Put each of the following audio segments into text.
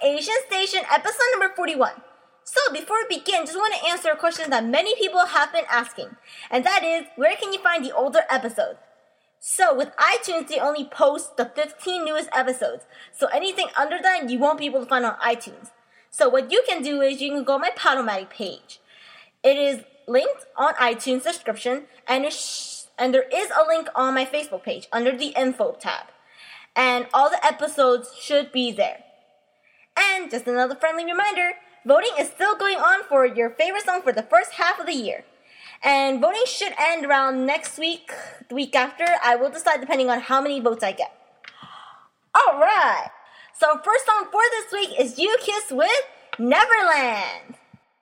Asian Station, episode number 41. So before we begin, just want to answer a question that many people have been asking, and that is, where can you find the older episodes? So with iTunes, they only post the 15 newest episodes, so anything under that you won't be able to find on iTunes. So what you can do is you can go on my Podomatic page. It is linked on iTunes description, and there is a link on my Facebook page under the info tab. And all the episodes should be there. And just another friendly reminder, voting is still going on for your favorite song for the first half of the year. And voting should end around next week, the week after. I will decide depending on how many votes I get. Alright! So first song for this week is U-Kiss with Neverland.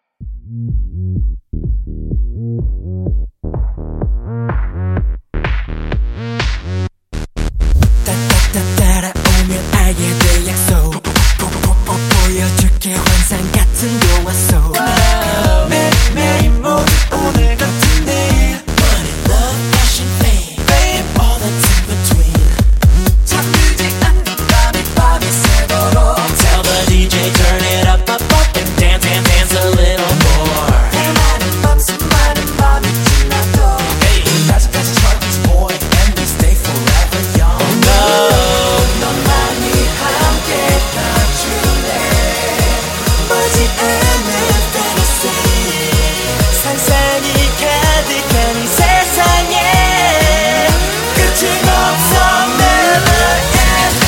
따라오면 알게 될 약속 보여줄게 환상 같은 영화 속 매일매일 모두 오늘 같은 내일 Money, love, passion, fame Babe, all that's in between 잠들지 않는 밤이 새도록 Tell the DJ turn it up, up, up And dance, dance, dance a little more 많은 밤 수많은 밤이 지나도 Hey, 아직까지 철vis boy And we stay forever young Oh no 너만이 함께 가줄래 머지 않는 fantasy 상상이 가득한 이 세상에 끝은 없어 never end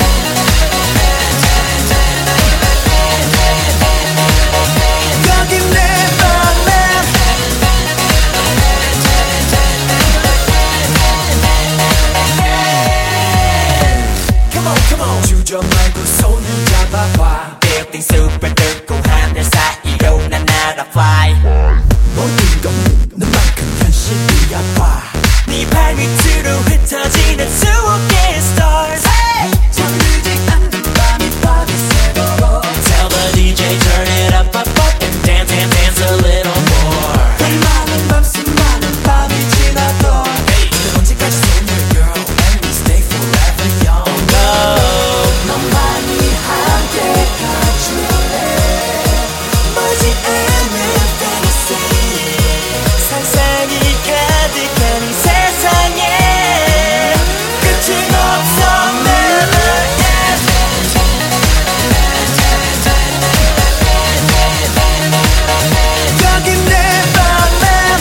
여긴 내 맘에 Come on, come on 주저 말고 손을 잡아봐 Building super 뚫고 하늘 사이로 난 날아 fly 모든 건 너만큼 현실이야 봐 네 발 밑으로 흩어지는 수억의 stars 잠들지 않는 밤이 새도록 Tell the DJ turn it up, up, up And dance, dance, dance a little more 많은 밤 수많은 밤이 지나도 늘 언제까지 손을 girl And we stay forever young Oh no 너만이 함께 가줄래 머지 않는 fantasy 상상이 가득한 이 세상에 끝은 없어 never end 여긴 내 맘에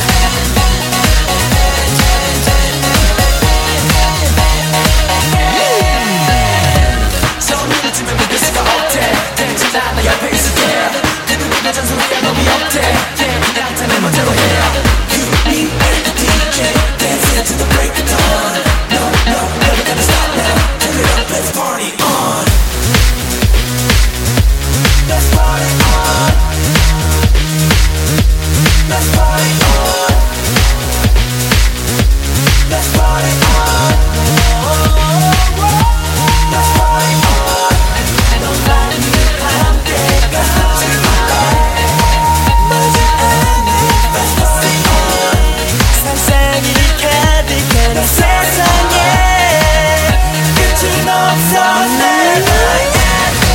처음이라 지면 믿을 수가 없대 땡지 않아 옆에 있을게 내 눈이나 잔소리야 놈이 없대 그냥 다 내 멋대로 해 You, me, and the DJ Dancing to the break of dawn No, no, never gonna stop now Turn it up, let's party on Let's party on Let's party on Let's party on Let's party on 너만이 함께 가줄래 머지 않는 fantasy 상상이 가득한 이 세상에 끝은 없어 never end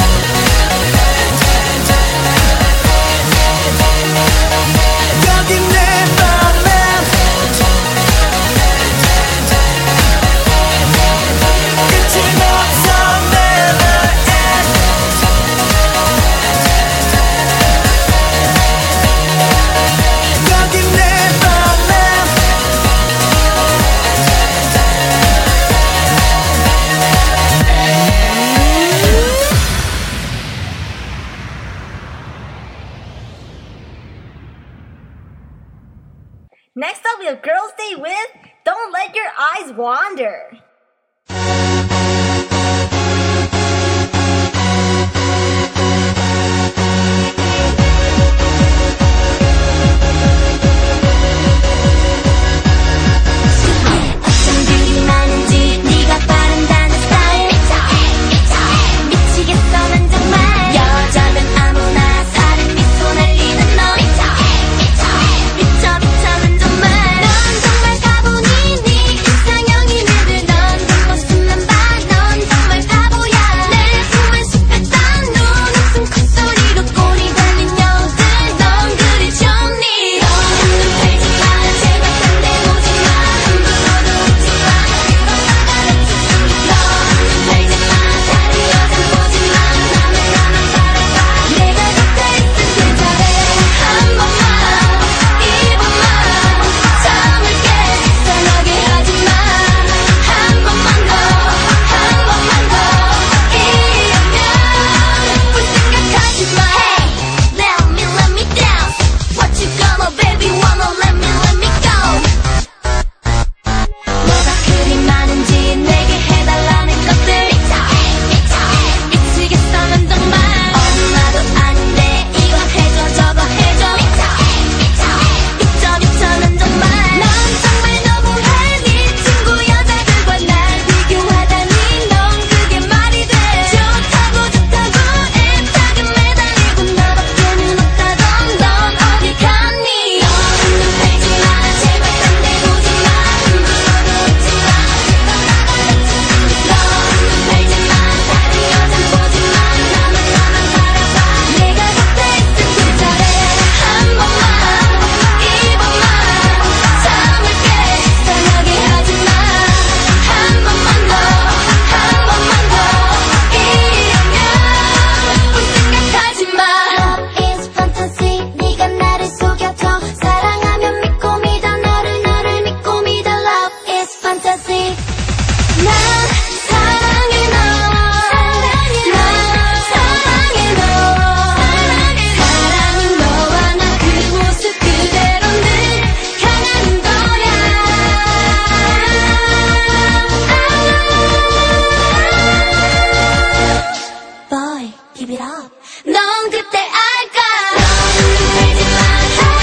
여긴 내 맘에 끝은 없어 never end 여긴 내 맘에 Next up, we have Girls' Day with Don't Let Your Eyes Wander. 어떤 일이 많은지 네가 빠른다는 스타일 미치겠어 난 정말 여자면 아무나 살인 미소 날리는 너 미쳐 난 정말 가보니 네 이상형이 내들 너 Keep it up. 넌 그때 알까? 울지 마.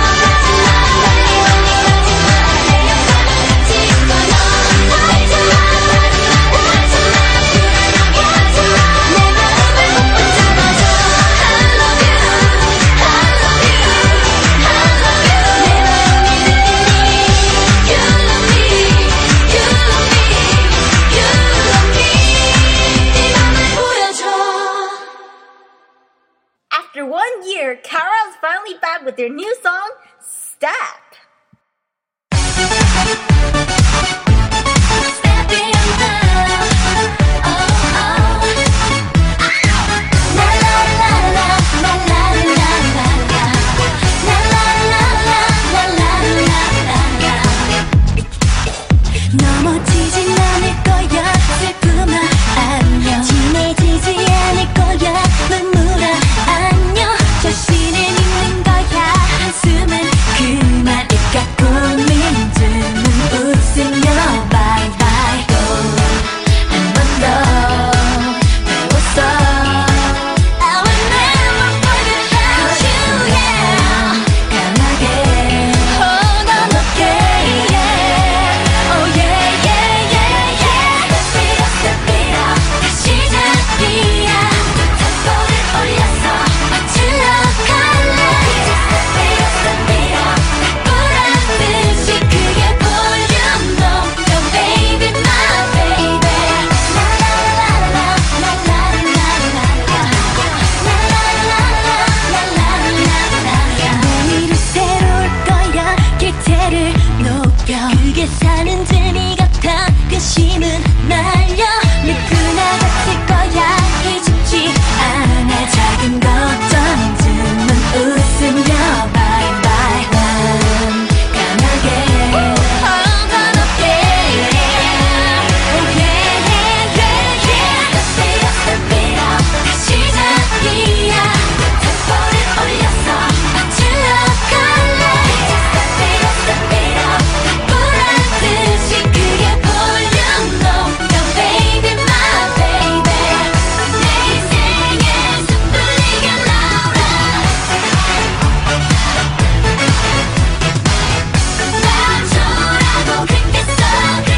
After 1 year, Kara is finally back with their new song, Step. 넘어지진 않을 거야 슬픔아 안녕 진해지지 않을 거야 눈물아 안녕 자신을 믿는 거야 한숨은 그만일까 고민 즈는 웃으며 bye bye 한 번 더 배웠어 I will never forget about you yeah 강하게 hold on okay yeah oh yeah yeah yeah yeah step it up 다시 자리야 템포를 올려서 맞추려 갈래 step it up 보라듯이 크게 볼륨 높여 baby my baby 내일은 새로울 거야 기대를 높여 그게 사는 재미 같아 근심은 날려 누구나 같을 거야 기죽지 않아 작은 걱정쯤은 웃으며 bye bye 난 강하게 hold on okay oh yeah yeah yeah yeah step it up 다시 자리야 템포를 올려서 맞추려 갈래 step it up 보라듯이 크게 볼륨 높여 baby my baby 내 인생에 섣불리게 나오라 나 좋아하고 그랬겠어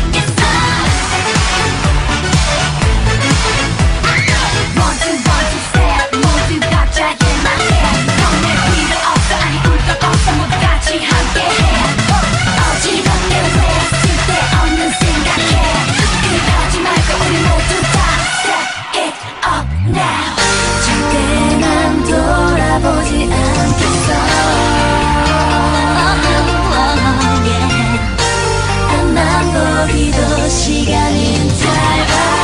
모두 step 모두 갑자기 말해 너네 필요 없어 아니 꿈도 없어 모두 같이 함께해 어지럽게 쓸데없는 생각해 그러지 말고 우리 모두 다 step it up now 절대 난 돌아보지 않겠어 앞만 보기도 시간은 짧아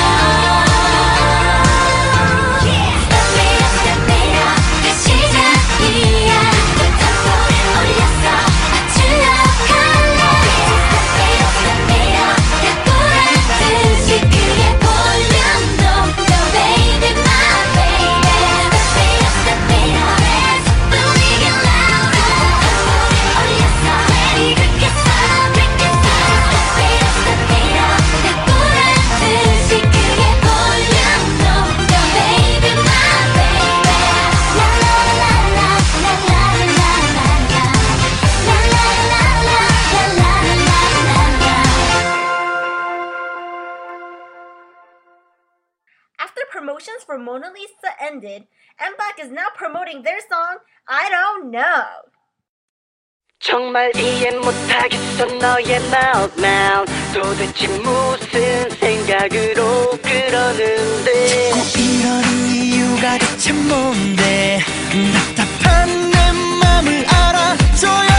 step it up 다시 자리야 템포를 올려서 맞추려 갈래 step it up 보라듯이 크게 볼륨 높여 baby my baby step it up 섣불리게 나오라 템포를 올려서 그렇겠어 step it up 보라듯이 크게 볼륨 높여 baby my baby After promotions for Mona Lisa ended, MBAC is now promoting their song, I Don't Know. 정말 이해 못하겠어 너의 마음만 도대체 무슨 생각으로 그러는데 자꾸 이러는 이유가 대체 뭔데 답답한 내 맘을 알아줘요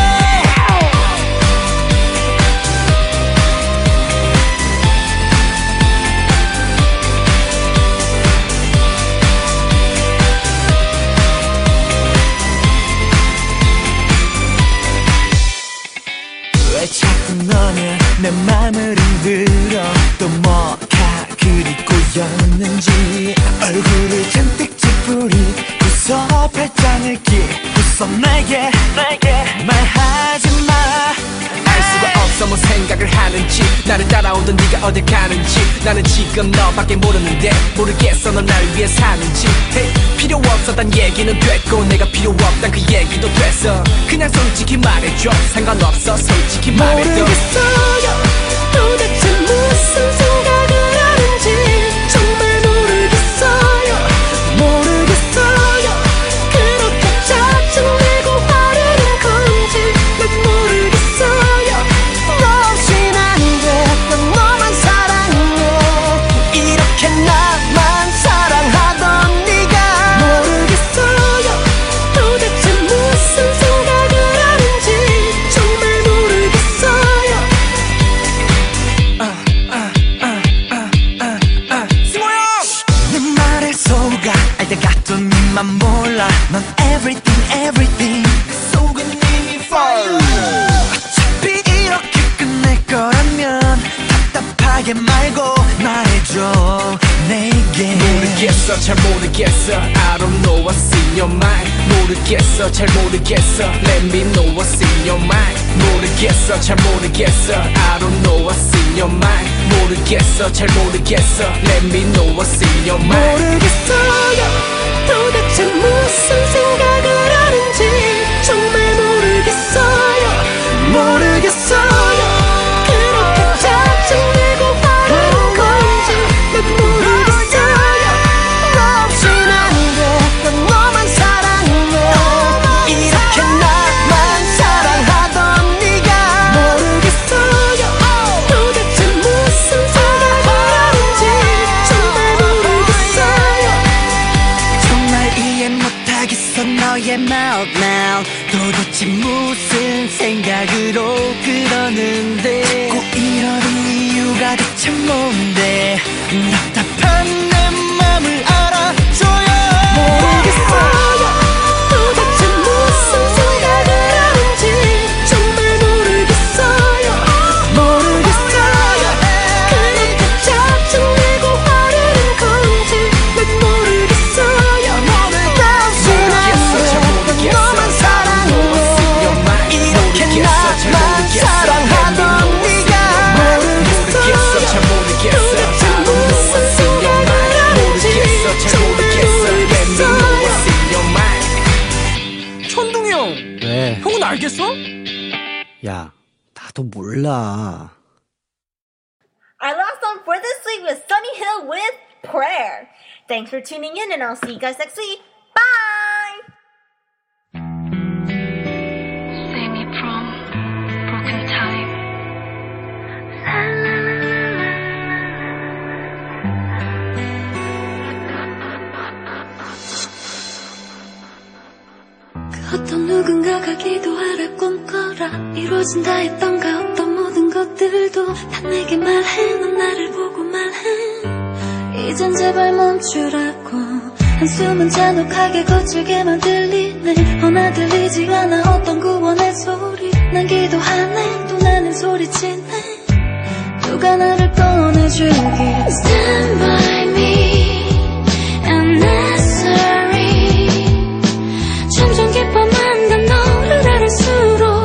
왜 자꾸 너는 내 맘을 흔들어 또 뭐가 그리 꼬였는지 얼굴을 잔뜩 찌푸리고서 팔짱을 끼고서 내게 말하지 마 알 수가 없어 뭐 생각을 하는지 나를 따라오던 네가 어딜 가는지 나는 지금 너밖에 모르는데 모르겠어 넌 날 위해 사는지 hey, 필요 없었단 얘기는 됐고 내가 필요 없단 그 얘기도 됐어 그냥 솔직히 말해줘 상관없어 솔직히 말해줘 모르겠어요 도대체 무슨 생각을 하는지 정말 모르겠어요 모르겠어요 그렇게 짜증내고 화를 낸 건지 난 모르겠어요 너 없인 안돼 난 너만 사랑해 이렇게 나만 사랑하던 네가 모르겠어요 도대체 무슨 생각을 하는지 정말 모르겠어요 내 말에 속아 알다 갔던 네만 몰라 넌 everything 그 속은 이미 fire 어차피 이렇게 끝낼 거라면 답답하게 말고 말해줘 내게 모르겠어 잘 모르겠어 I don't know what's in your mind 모르겠어 잘 모르겠어 Let me know what's in your mind 모르겠어 잘 모르겠어 I don't know what's in your mind 모르겠어 잘 모르겠어 Let me know what's in your mind 모르겠어요 도대체 무슨 생각을 하는지 정말 모르겠어요 모르겠어요 그렇게 짜증내고 화를 낸 건지 난 모르겠어요 너 없인 안돼 난 너만 사랑해 이렇게 나만 사랑하던 네가 모르겠어요 도대체 무슨 생각을 하는지 정말 모르겠어요 정말 이해 못하겠어 너의 마음 now 도대체 무슨 생각으로 그러는데 꼭 이러는 이유가 대체 뭔데 답답한 내 맘을 알아줘요 모르겠어요 도대체 무슨 생각을 하는지 정말 모르겠어요 모르겠어요 그렇게 짜증내고 화를 낸 건지 난 모르겠어요 나 없인 안돼 너만 사랑해 이렇게 나만 사랑하던 네가 모르겠어 잘 모르겠어 도대체 무슨 생각을 하는지 정말 Let me know what's in your mind 천둥이 형, 왜? 형은 알겠어? 야, 나도 몰라. Our last song for this week was Sunny Hill with Prayer. Thanks for tuning in and I'll see you guys next week. Bye! Save me from broken time. 그 어떤 누군가가 기도하라 꿈꿔라 이루어진다 했던가 어떤 모든 것들도 다 내게 말해 넌 나를 보고 말해 이젠 제발 멈추라고 한숨은 잔혹하게 거칠게만 들리네 허나 들리지 않아 어떤 구원의 소리 난 기도하네 또 나는 소리치네 누가 나를 꺼내주길 Stand by me and answer me 점점 깊어만 간 너를 알을수록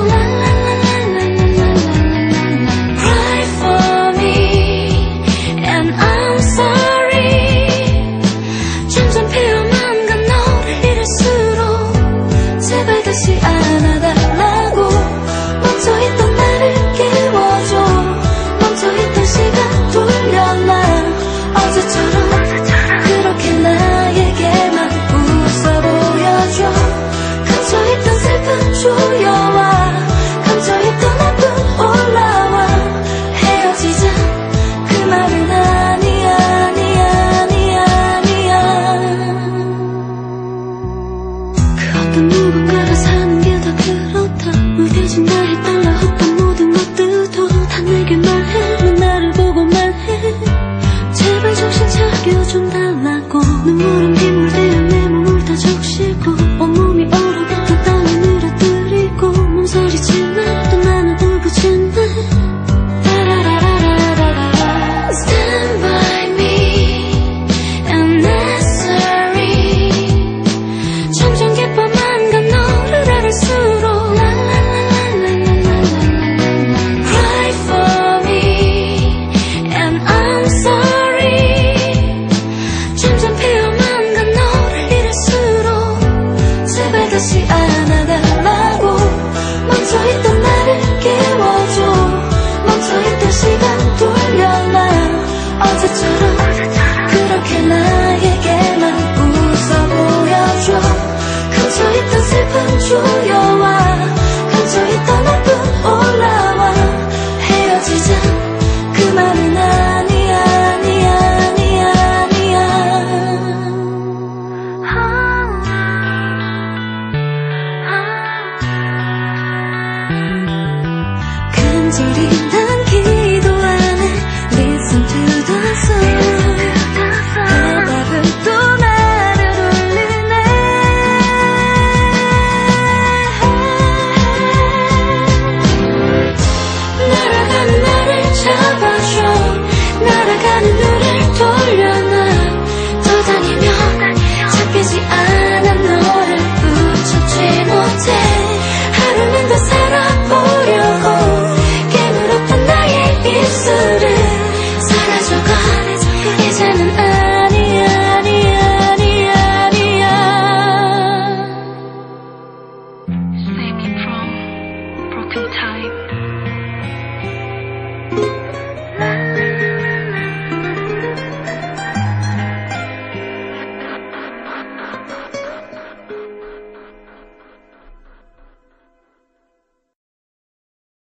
Cry for me and I'm sorry 점점 피어만 간 너를 잃을수록 제발 다시 안아달라고 멈춰있던 나를 깨워줘 멈춰있던 시간 돌려놔 어제처럼 되지 않아